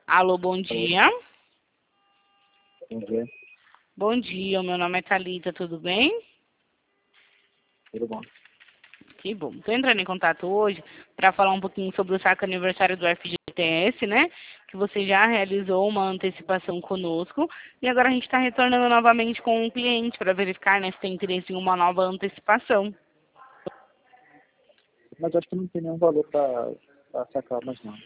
Alô, bom Alô, dia. bom dia, Bom dia, o meu nome é Thalita, tudo bem? tudo bom? Que bom. Estou entrando em contato hoje para falar um pouquinho sobre o saque aniversário do FGTS, né? Que você já realizou uma antecipação conosco e agora a gente está retornando novamente com o cliente para verificar, né, se tem interesse em uma nova antecipação. Mas acho que não tem nenhum valor para sacar mais não.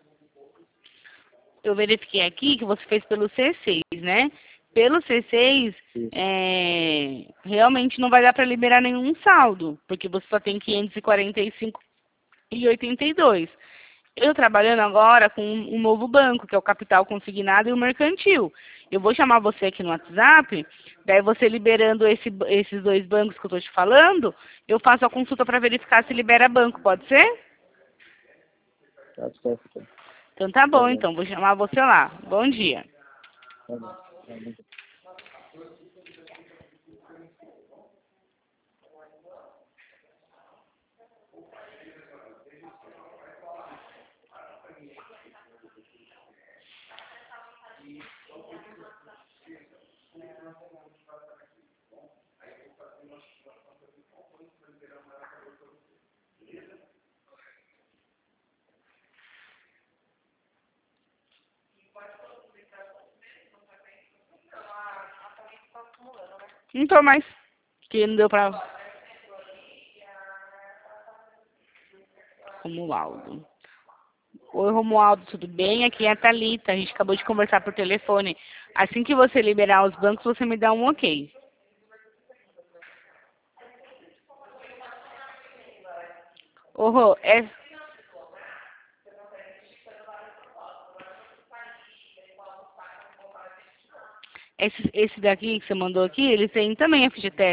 Eu verifiquei aqui que você fez pelo C6, né? Pelo C6, Isso. realmente não vai dar para liberar nenhum saldo, porque você só tem 545,82. Eu trabalhando agora com um novo banco, que é o Capital Consignado e o Mercantil. Eu vou chamar você aqui no WhatsApp, daí você liberando esses dois bancos que eu estou te falando, eu faço a consulta para verificar se libera banco, pode ser? Tá certo, então. Então tá Tá bom, bom, então, vou chamar você lá. Bom dia. tá bom. Tá bom. Não tô mais, que não deu pra... Romualdo. Oi, Romualdo, tudo bem? Aqui é a Thalita, a gente acabou de conversar por telefone. Assim que você liberar os bancos, você me dá um ok. Ô, Rô, esse daqui que você mandou aqui, ele tem também FGTS.